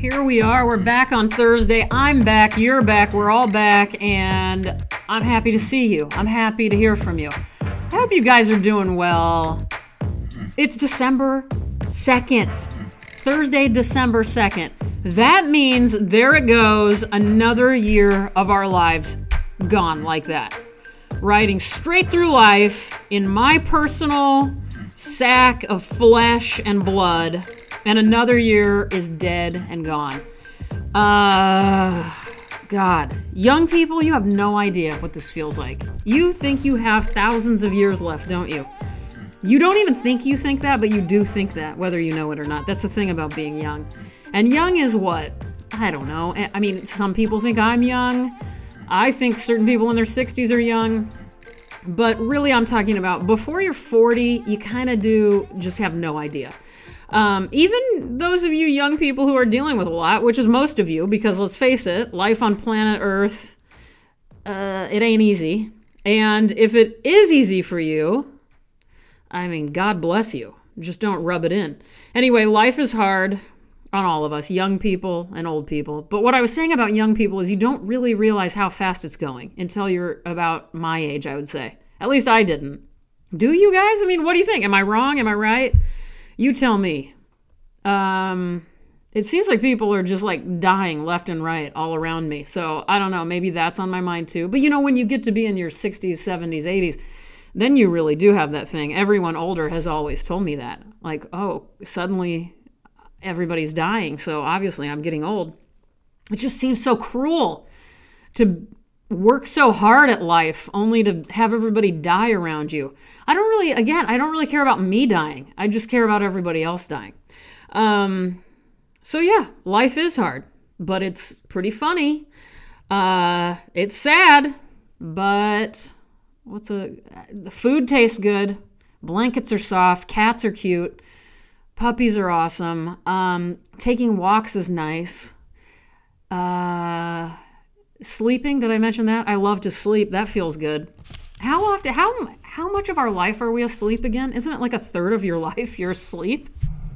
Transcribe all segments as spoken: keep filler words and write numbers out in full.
Here we are. We're back on Thursday. I'm back. You're back. We're all back. And I'm happy to see you. I'm happy to hear from you. I hope you guys are doing well. It's December second. Thursday, December second. That means there it goes. Another year of our lives gone like that. Riding straight through life in my personal sack of flesh and blood. And another year is dead and gone. Uh, God. Young people, you have no idea what this feels like. You think you have thousands of years left, don't you? You don't even think you think that, but you do think that, whether you know it or not. That's the thing about being young. And young is what? I don't know. I mean, some people think I'm young. I think certain people in their sixties are young. But really, I'm talking about before you're forty, you kind of do just have no idea. Um, even those of you young people who are dealing with a lot, which is most of you, because let's face it, life on planet Earth, uh, it ain't easy. And if it is easy for you, I mean, God bless you. Just don't rub it in. Anyway, life is hard on all of us, young people and old people. But what I was saying about young people is you don't really realize how fast it's going until you're about my age, I would say. At least I didn't. Do you guys? I mean, what do you think? Am I wrong? Am I right? You tell me. Um, it seems like people are just like dying left and right all around me. So I don't know, maybe that's on my mind too. But you know, when you get to be in your sixties, seventies, eighties, then you really do have that thing. Everyone older has always told me that. Like, oh, suddenly everybody's dying. So obviously I'm getting old. It just seems so cruel to work so hard at life only to have everybody die around you. I don't really, again, I don't really care about me dying. I just care about everybody else dying. Um, so yeah, life is hard, but it's pretty funny. Uh, it's sad, but what's a, the food tastes good. Blankets are soft. Cats are cute. Puppies are awesome. Um, taking walks is nice. Uh, Sleeping, did I mention that? I love to sleep. That feels good. How often, how how much of our life are we asleep again? Isn't it like a third of your life you're asleep?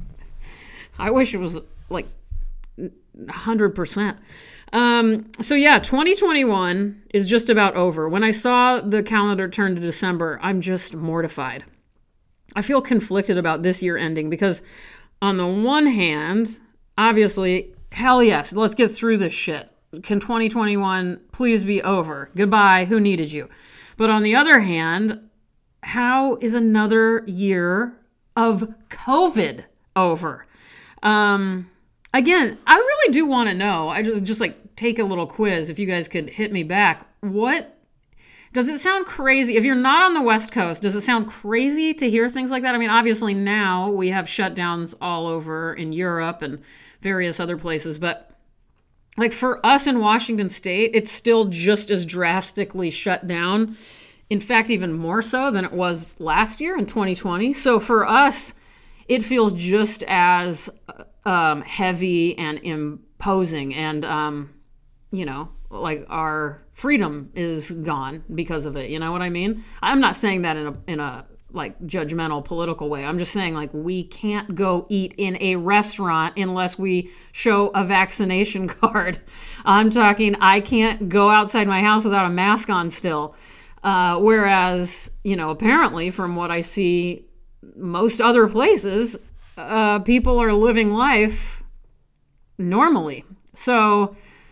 I wish it was like one hundred percent. Um, so yeah, twenty twenty-one is just about over. When I saw the calendar turn to December, I'm just mortified. I feel conflicted about this year ending because on the one hand, obviously, hell yes, let's get through this shit. Can twenty twenty-one please be over? Goodbye, who needed you? But on the other hand, how is another year of COVID over? Um, again, I really do want to know. I just just like take a little quiz. If you guys could hit me back, what does it sound crazy? If you're not on the West Coast, does it sound crazy to hear things like that? I mean, obviously now we have shutdowns all over in Europe and various other places, but like for us in Washington State, it's still just as drastically shut down. In fact, even more so than it was last year in twenty twenty. So for us, it feels just as um, heavy and imposing. And, um, you know, like our freedom is gone because of it. You know what I mean? I'm not saying that in a, in a like judgmental political way. I'm just saying like we can't go eat in a restaurant unless we show a vaccination card. I'm talking I can't go outside my house without a mask on still. Uh, whereas, you know, apparently from what I see most other places, uh, people are living life normally. So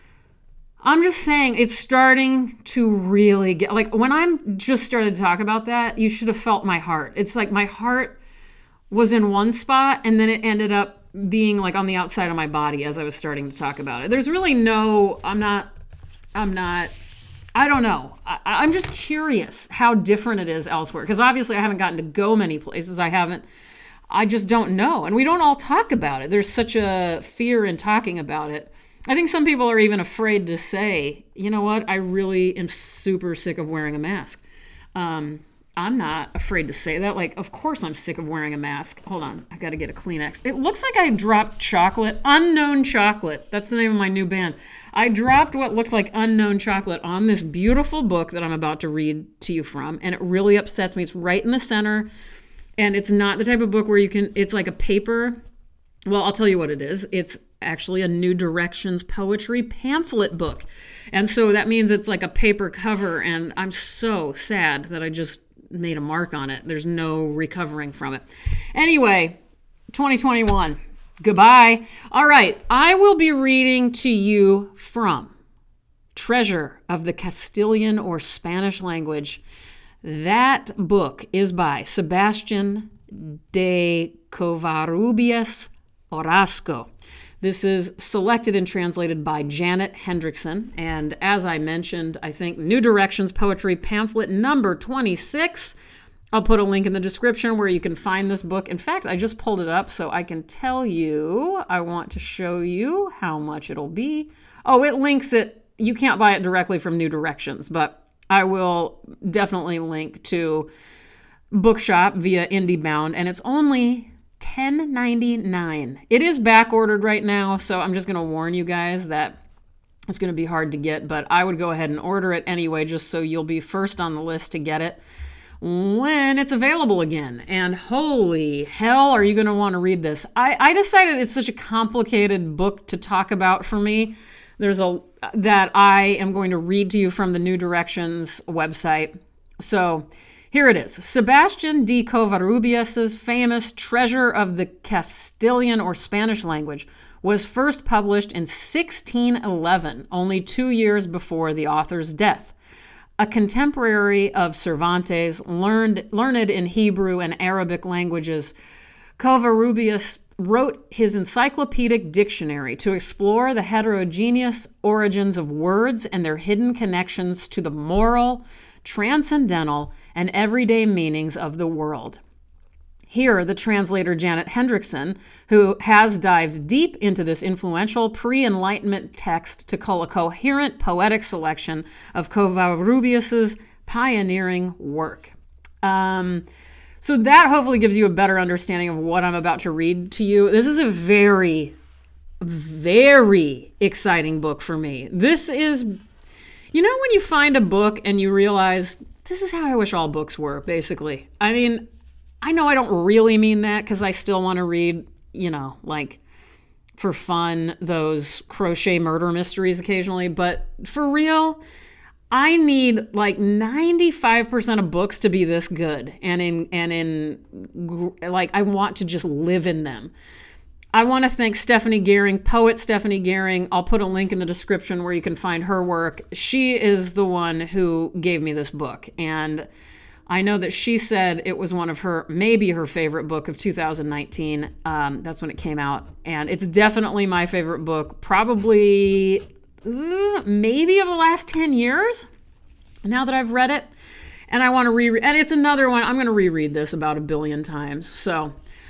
I'm just saying it's starting to really get, like when I'm just started to talk about that, you should have felt my heart. It's like my heart was in one spot and then it ended up being like on the outside of my body as I was starting to talk about it. There's really no, I'm not, I'm not, I don't know. I, I'm just curious how different it is elsewhere. Because obviously I haven't gotten to go many places. I haven't, I just don't know. And we don't all talk about it. There's such a fear in talking about it. I think some people are even afraid to say, you know what, I really am super sick of wearing a mask. Um, I'm not afraid to say that. Like, of course I'm sick of wearing a mask. Hold on, I got to get a Kleenex. It looks like I dropped chocolate, Unknown Chocolate. That's the name of my new band. I dropped what looks like Unknown Chocolate on this beautiful book that I'm about to read to you from, and it really upsets me. It's right in the center, and it's not the type of book where you can, it's like a paper. Well, I'll tell you what it is. It's actually a New Directions poetry pamphlet book. And so that means it's like a paper cover, and I'm so sad that I just made a mark on it. There's no recovering from it. Anyway, twenty twenty-one. Goodbye. All right, I will be reading to you from Treasure of the Castilian or Spanish Language. That book is by Sebastian de Covarrubias Orozco. This is selected and translated by Janet Hendrickson. And as I mentioned, I think New Directions Poetry Pamphlet number twenty-six. I'll put a link in the description where you can find this book. In fact, I just pulled it up so I can tell you. I want to show you how much it'll be. Oh, it links it. You can't buy it directly from New Directions, but I will definitely link to Bookshop via IndieBound, and it's only ten ninety-nine. It is back ordered right now, so I'm just going to warn you guys that it's going to be hard to get, but I would go ahead and order it anyway, just so you'll be first on the list to get it when it's available again. And holy hell, are you going to want to read this? I, I decided it's such a complicated book to talk about for me. There's a that I am going to read to you from the New Directions website. So here it is. Sebastian de Covarrubias' famous Treasure of the Castilian or Spanish Language was first published in sixteen eleven, only two years before the author's death. A contemporary of Cervantes, learned, learned in Hebrew and Arabic languages, Covarrubias wrote his encyclopedic dictionary to explore the heterogeneous origins of words and their hidden connections to the moral, transcendental, and everyday meanings of the world. Here, the translator Janet Hendrickson, who has dived deep into this influential pre-Enlightenment text to cull a coherent poetic selection of Covarrubias' pioneering work. Um... So that hopefully gives you a better understanding of what I'm about to read to you. This is a very, very exciting book for me. This is, you know, when you find a book and you realize, this is how I wish all books were, basically. I mean, I know I don't really mean that because I still want to read, you know, like for fun, those crochet murder mysteries occasionally. But for real, I need like ninety-five percent of books to be this good, and in and in like I want to just live in them. I want to thank Stephanie Gehring, poet Stephanie Gehring. I'll put a link in the description where you can find her work. She is the one who gave me this book, and I know that she said it was one of her, maybe her favorite book of two thousand nineteen. Um, that's when it came out, and it's definitely my favorite book, probably maybe of the last ten years now that I've read it. And I want to reread, and it's another one, I'm going to reread this about a billion times. So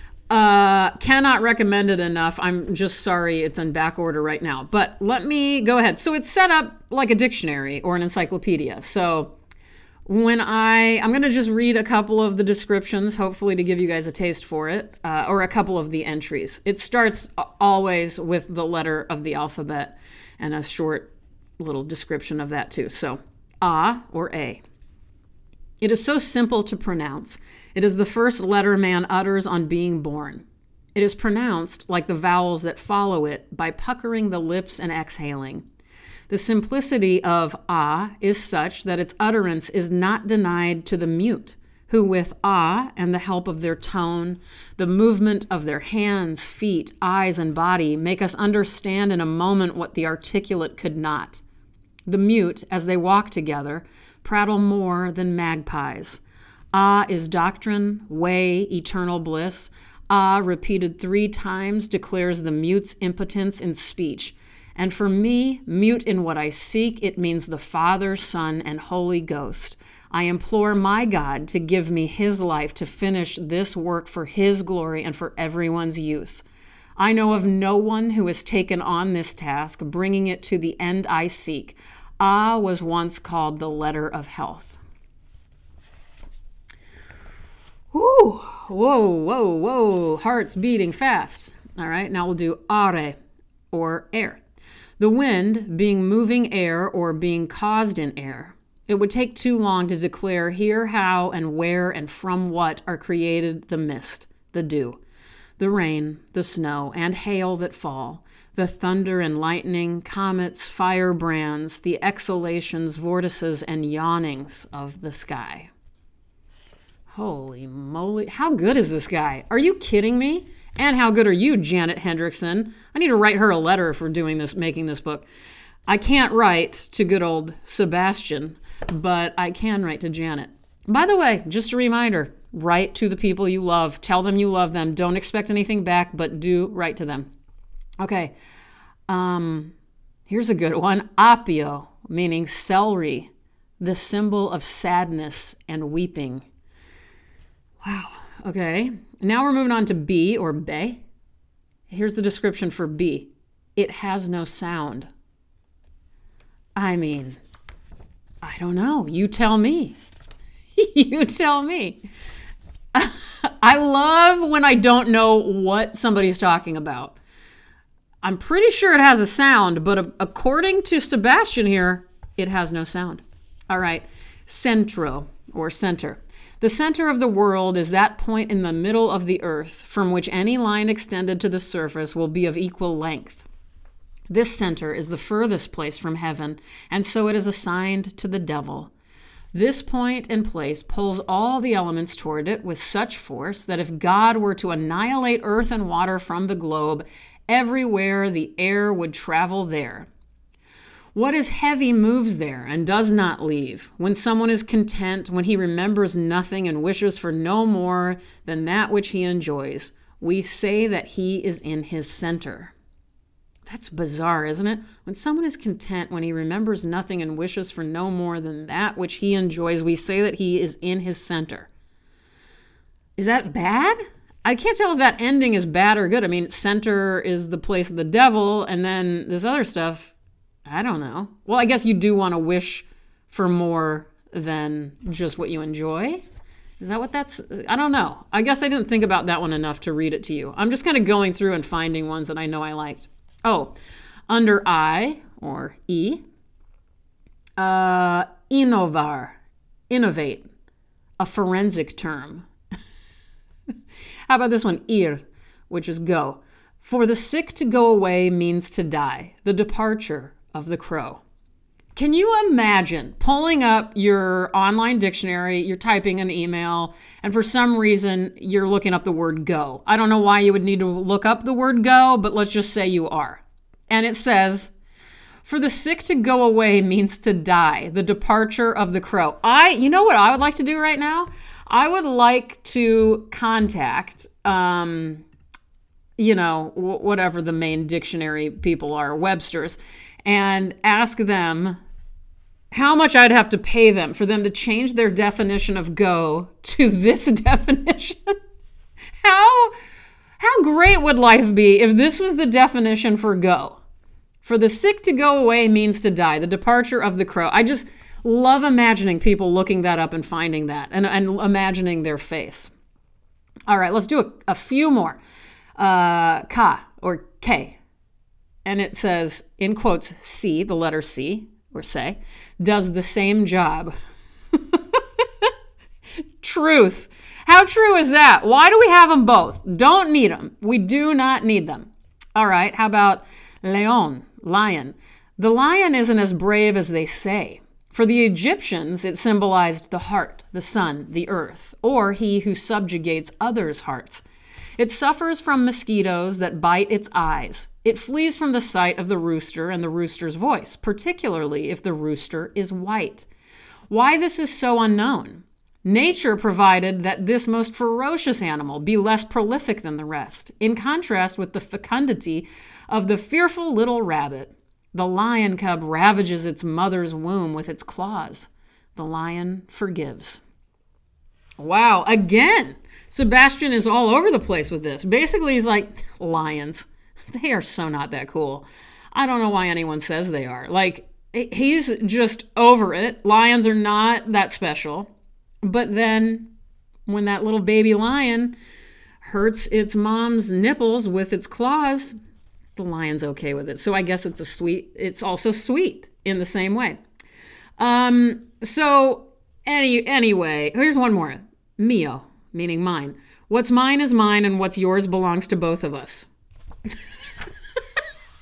uh, cannot recommend it enough. I'm just sorry it's in back order right now. But let me go ahead. So it's set up like a dictionary or an encyclopedia. So when I, I'm going to just read a couple of the descriptions, hopefully to give you guys a taste for it, uh, or a couple of the entries. It starts always with the letter of the alphabet, and a short little description of that too. So, A or A. It is so simple to pronounce. It is the first letter man utters on being born. It is pronounced, like the vowels that follow it, by puckering the lips and exhaling. The simplicity of A is such that its utterance is not denied to the mute, who with ah and the help of their tone, the movement of their hands, feet, eyes, and body make us understand in a moment what the articulate could not. The mute, as they walk together, prattle more than magpies. Ah is doctrine, way, eternal bliss. Ah, repeated three times, declares the mute's impotence in speech. And for me, mute in what I seek, it means the Father, Son, and Holy Ghost. I implore my God to give me his life to finish this work for his glory and for everyone's use. I know of no one who has taken on this task, bringing it to the end I seek. Ah was once called the letter of health. Whew. Whoa, whoa, whoa. Heart's beating fast. All right, now we'll do are, or air. The wind being moving air or being caused in air. It would take too long to declare here how and where and from what are created the mist, the dew, the rain, the snow, and hail that fall, the thunder and lightning, comets, firebrands, the exhalations, vortices, and yawnings of the sky. Holy moly. How good is this guy? Are you kidding me? And how good are you, Janet Hendrickson? I need to write her a letter for doing this, making this book. I can't write to good old Sebastian, but I can write to Janet. By the way, just a reminder, write to the people you love. Tell them you love them. Don't expect anything back, but do write to them. Okay, um, here's a good one. Apio, meaning celery, the symbol of sadness and weeping. Wow, okay. Now we're moving on to B, or be. Here's the description for B. It has no sound. I mean, I don't know. You tell me. You tell me. I love when I don't know what somebody's talking about. I'm pretty sure it has a sound, but according to Sebastian here, it has no sound. All right, centro, or center. The center of the world is that point in the middle of the earth from which any line extended to the surface will be of equal length. This center is the furthest place from heaven, and so it is assigned to the devil. This point and place pulls all the elements toward it with such force that if God were to annihilate earth and water from the globe, everywhere the air would travel there. What is heavy moves there and does not leave. When someone is content, when he remembers nothing and wishes for no more than that which he enjoys, we say that he is in his center. That's bizarre, isn't it? When someone is content, when he remembers nothing and wishes for no more than that which he enjoys, we say that he is in his center. Is that bad? I can't tell if that ending is bad or good. I mean, center is the place of the devil, and then this other stuff, I don't know. Well, I guess you do want to wish for more than just what you enjoy. Is that what that's? I don't know. I guess I didn't think about that one enough to read it to you. I'm just kind of going through and finding ones that I know I liked. Oh, under I, or E, uh, innovar, innovate, a forensic term. How about this one, ir, which is go. For the sick to go away means to die, the departure of the crow. Can you imagine pulling up your online dictionary, you're typing an email, and for some reason you're looking up the word go? I don't know why you would need to look up the word go, but let's just say you are. And it says, for the sick to go away means to die, the departure of the crow. I, you know what I would like to do right now? I would like to contact, um, you know, w- whatever the main dictionary people are, Webster's, and ask them how much I'd have to pay them for them to change their definition of go to this definition. How, how great would life be if this was the definition for go? For the sick to go away means to die, the departure of the crow. I just love imagining people looking that up and finding that and, and imagining their face. All right, let's do a, a few more. Uh, ka, or K. And it says, in quotes, C, the letter C, or say, does the same job. Truth. How true is that? Why do we have them both? Don't need them. We do not need them. All right, how about leon, lion? The lion isn't as brave as they say. For the Egyptians, it symbolized the heart, the sun, the earth, or he who subjugates others' hearts. It suffers from mosquitoes that bite its eyes. It flees from the sight of the rooster and the rooster's voice, particularly if the rooster is white. Why this is so unknown? Nature provided that this most ferocious animal be less prolific than the rest, in contrast with the fecundity of the fearful little rabbit. The lion cub ravages its mother's womb with its claws. The lion forgives. Wow, again, Sebastian is all over the place with this. Basically, he's like, lions, they are so not that cool. I don't know why anyone says they are. Like, he's just over it. Lions are not that special. But then when that little baby lion hurts its mom's nipples with its claws, the lion's okay with it. So I guess it's a sweet, it's also sweet in the same way. Um, so any anyway, here's one more. Mio, meaning mine. What's mine is mine and what's yours belongs to both of us.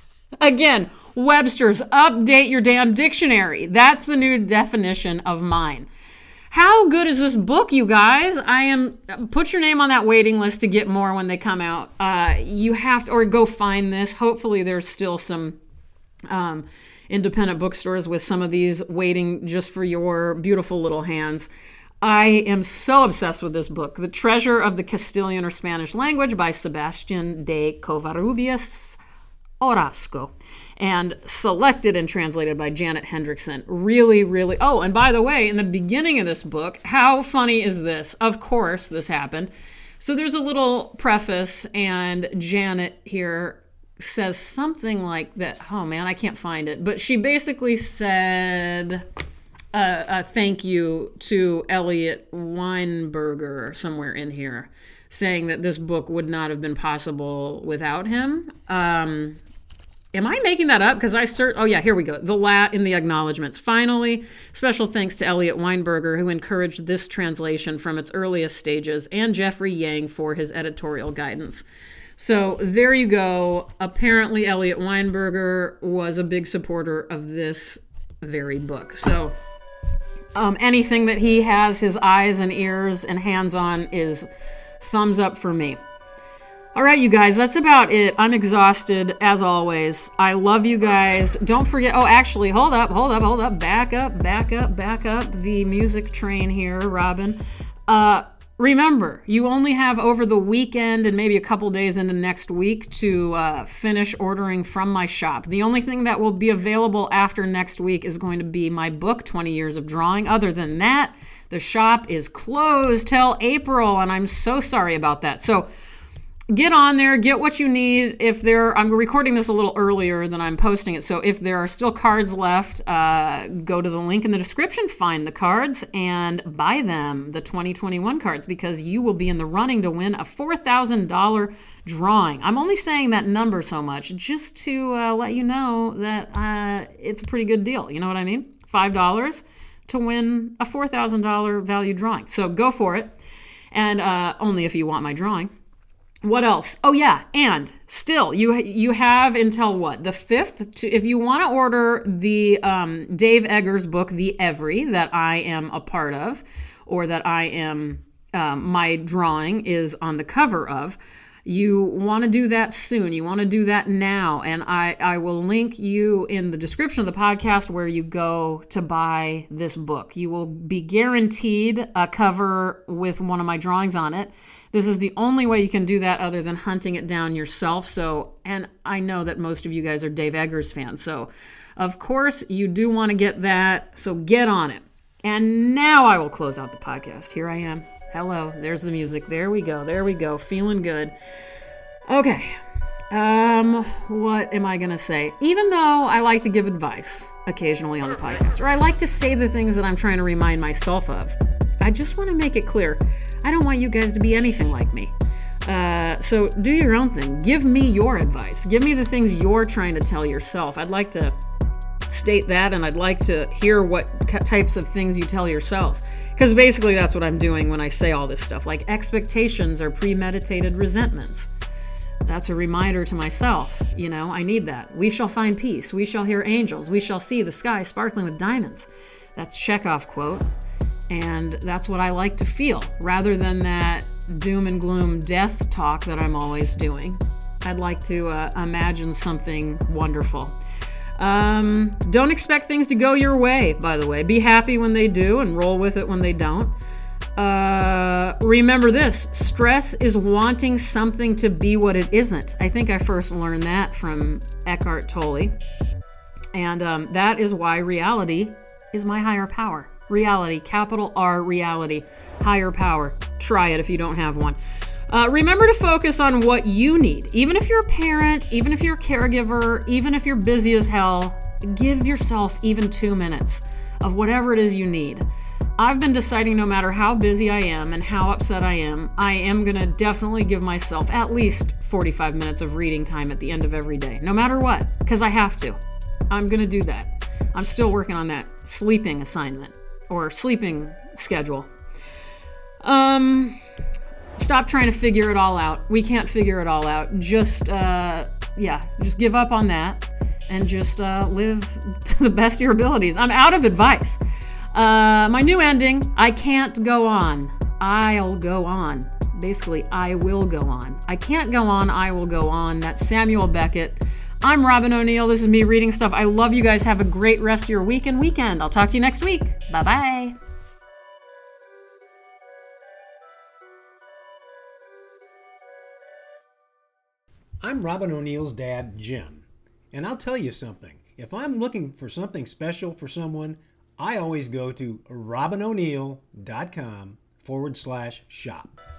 Again, Webster's, update your damn dictionary. That's the new definition of mine. How good is this book, you guys? I am, put your name on that waiting list to get more when they come out. Uh, you have to, or go find this. Hopefully there's still some um, independent bookstores with some of these waiting just for your beautiful little hands. I am so obsessed with this book, The Treasure of the Castilian or Spanish Language by Sebastián de Covarrubias Orozco, and selected and translated by Janet Hendrickson. Really, really... Oh, and by the way, in the beginning of this book, how funny is this? Of course, this happened. So there's a little preface, and Janet here says something like that. Oh, man, I can't find it. But she basically said... Uh, a thank you to Elliot Weinberger somewhere in here, saying that this book would not have been possible without him. Um, am I making that up? Because I cert. Oh yeah, here we go. The lat in the acknowledgments. Finally, special thanks to Elliot Weinberger, who encouraged this translation from its earliest stages, and Jeffrey Yang for his editorial guidance. So there you go. Apparently, Elliot Weinberger was a big supporter of this very book. So. Um, anything that he has his eyes and ears and hands on is thumbs up for me. All right, you guys, that's about it. I'm exhausted, as always. I love you guys. Don't forget... Oh, actually, hold up, hold up, hold up. Back up, back up, back up. The music train here, Robin. Uh, remember, you only have over the weekend and maybe a couple days into next week to uh, finish ordering from my shop. The only thing that will be available after next week is going to be my book, twenty years of Drawing. Other than that, the shop is closed till April, and I'm so sorry about that. So get on there, get what you need. If there, I'm recording this a little earlier than I'm posting it, so if there are still cards left, uh, go to the link in the description, find the cards, and buy them, the twenty twenty-one cards, because you will be in the running to win a four thousand dollars drawing. I'm only saying that number so much just to uh, let you know that uh, it's a pretty good deal. You know what I mean? five dollars to win a four thousand dollars value drawing. So go for it, and uh, only if you want my drawing. What else? Oh yeah, and still, you you have until what? The fifth? To, if you want to order the um, Dave Eggers book, The Every, that I am a part of, or that I am, um, my drawing is on the cover of, you want to do that soon. You want to do that now. And I, I will link you in the description of the podcast where you go to buy this book. You will be guaranteed a cover with one of my drawings on it. This is the only way you can do that other than hunting it down yourself. So, and I know that most of you guys are Dave Eggers fans. So, of course, you do want to get that. So get on it. And now I will close out the podcast. Here I am. Hello. There's the music. There we go. There we go. Feeling good. Okay. Um, what am I going to say? Even though I like to give advice occasionally on the podcast, or I like to say the things that I'm trying to remind myself of, I just want to make it clear, I don't want you guys to be anything like me. Uh, so do your own thing. Give me your advice. Give me the things you're trying to tell yourself. I'd like to state that, and I'd like to hear what types of things you tell yourselves. Because basically that's what I'm doing when I say all this stuff. Like, expectations are premeditated resentments. That's a reminder to myself. You know, I need that. We shall find peace. We shall hear angels. We shall see the sky sparkling with diamonds. That's Chekhov quote. And that's what I like to feel, rather than that doom and gloom death talk that I'm always doing. I'd like to uh, imagine something wonderful. Um, don't expect things to go your way, by the way. Be happy when they do and roll with it when they don't. Uh, remember this, stress is wanting something to be what it isn't. I think I first learned that from Eckhart Tolle. And um, that is why reality is my higher power. Reality, capital R, reality, higher power. Try it if you don't have one. Uh, remember to focus on what you need. Even if you're a parent, even if you're a caregiver, even if you're busy as hell, give yourself even two minutes of whatever it is you need. I've been deciding no matter how busy I am and how upset I am, I am going to definitely give myself at least forty-five minutes of reading time at the end of every day, no matter what, because I have to. I'm going to do that. I'm still working on that sleeping assignment. Or sleeping schedule. Um, stop trying to figure it all out. We can't figure it all out. Just, uh, yeah, just give up on that and just uh, live to the best of your abilities. I'm out of advice. Uh, my new ending, I can't go on. I'll go on. Basically, I will go on. I can't go on, I will go on. That's Samuel Beckett. I'm Robin O'Neill. This is me reading stuff. I love you guys. Have a great rest of your week and weekend. I'll talk to you next week. Bye-bye. I'm Robin O'Neill's dad, Jim. And I'll tell you something. If I'm looking for something special for someone, I always go to robino'neill.com forward slash shop.